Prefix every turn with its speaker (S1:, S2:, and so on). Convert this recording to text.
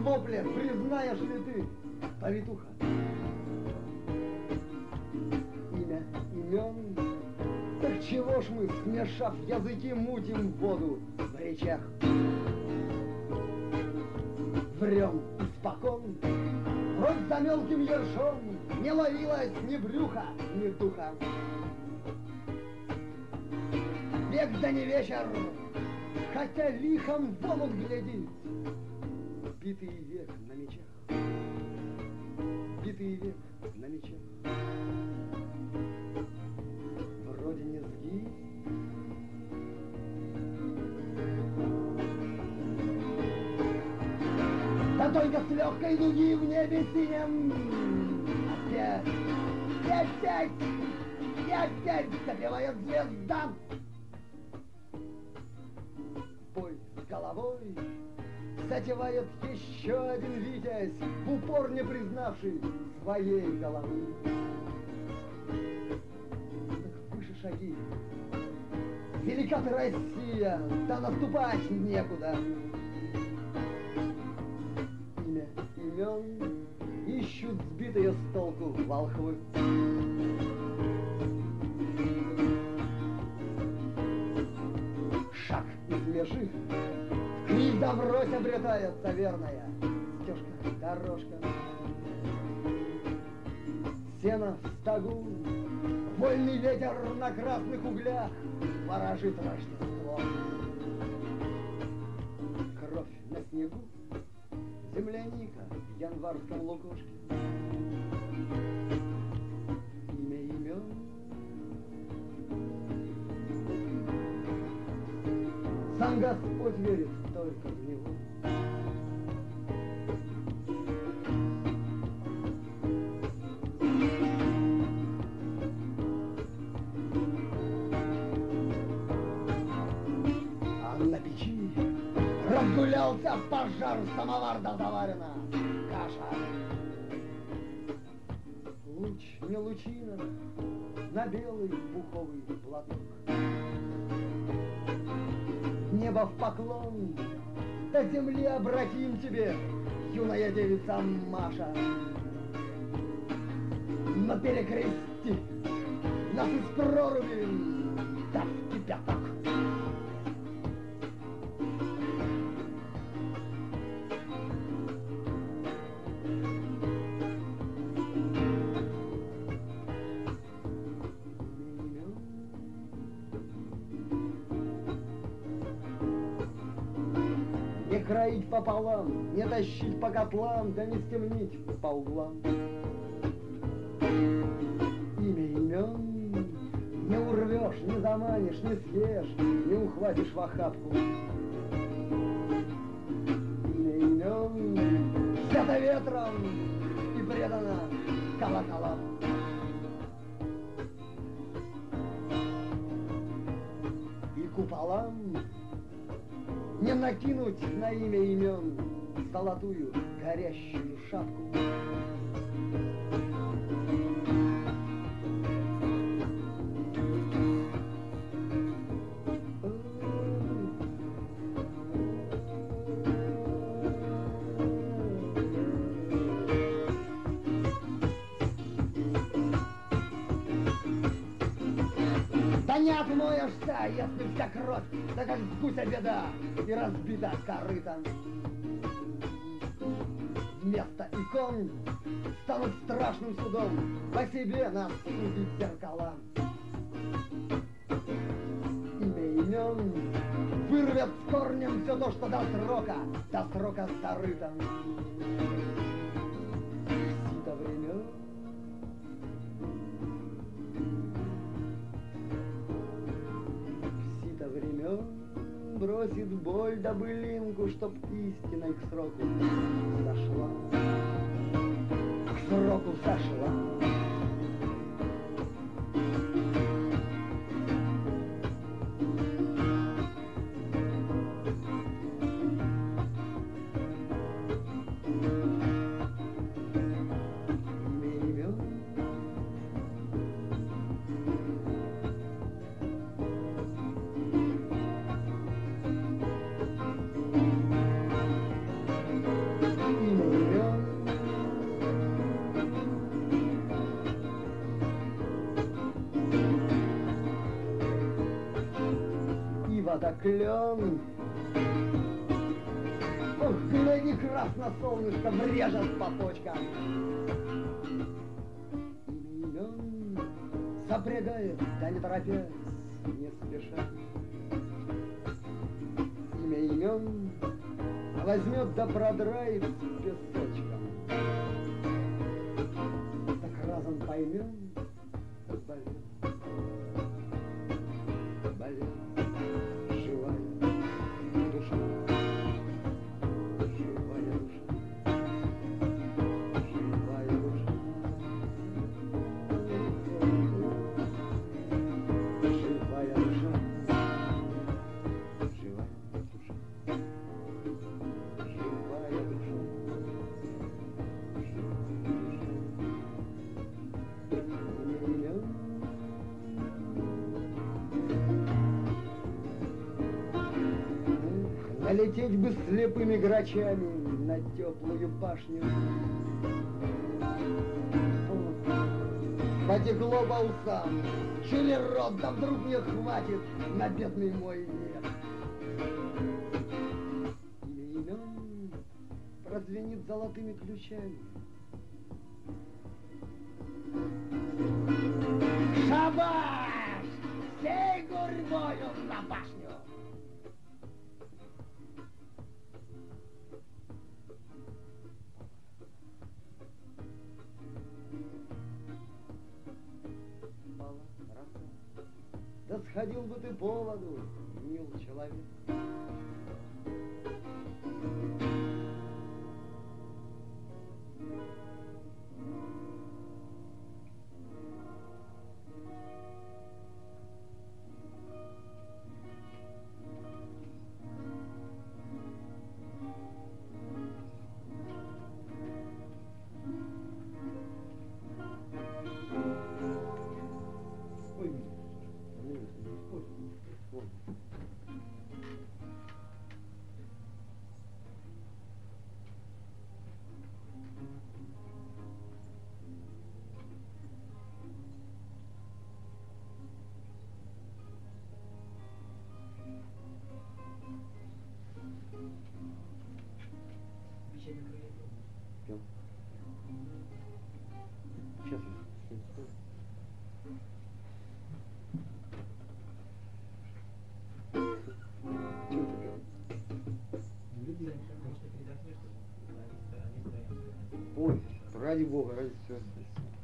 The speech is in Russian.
S1: вопле признаешь ли ты, повитуха? Имя, имен, так чего ж мы, смешав языки, мутим воду в речах? Врем испокон, прочь за мелким ершом, не ловилось ни брюха, ни духа. Век да не вечер, хотя лихом в омут глядит, битый век на мечах, битый век на мечах. Вроде не сгиб, да только с легкой дуги в небе синем опять, и опять запевает звезда. Бой с головой затевает еще один витязь, в упор не признавший своей головы. Так выше шаги, велика ты Россия, да наступать некуда. Имя, имен ищут сбитые с толку волхвы. Шаг и смеши, в добрось обретается верная стежка, дорожка. Сено в стогу, вольный ветер на красных углях ворожит Рождество. Кровь на снегу, земляника в январском лукошке. Имя, имен, сам Господь верит только в Него. А на печи разгулялся пожар, самовар да заварена каша. Луч не лучина на белый пуховый платок. Небо в поклон, до земли обратим тебе, юная девица Маша. Но перекрести нас из проруби, да в кипяток. Не кроить пополам, не тащить по котлам, да не стемнить по углам. Имя, имен не урвешь, не заманишь, не съешь, не ухватишь в охапку. Имя, имен взято ветром и предано колоколам. И куполам не накинуть на имя имен золотую горящую шапку. Да не отмоешься, если вся кровь, да как с гуся беда, и разбита корыта. Вместо икон станут страшным судом, по себе нас судить зеркала. Имя, имен вырвет с корнем все то, что до срока зарыто. Сито времен времен бросит боль да былинку, чтоб истина к сроку сошла. К сроку сошла. да клен. Ох, гляди, красно солнышко врежет по почкам. Имен запрягает, да не торопясь, не спеша. Имя имен возьмет да продрает песочком. Так разом поймем, болит, болит живая душа. Живая душа, живая душа. Живая душа, живая душа. Живая душа. Налететь бы слепыми грачами на теплую башню. Потекло по усам, чили рот, да вдруг не хватит на бедный мой век. Имя имен прозвенит золотыми ключами. Шабаш! Всей гурьбою на башню! Да сходил бы ты по воду, мил человек. Сейчас. Ой, ради бога, ради всего.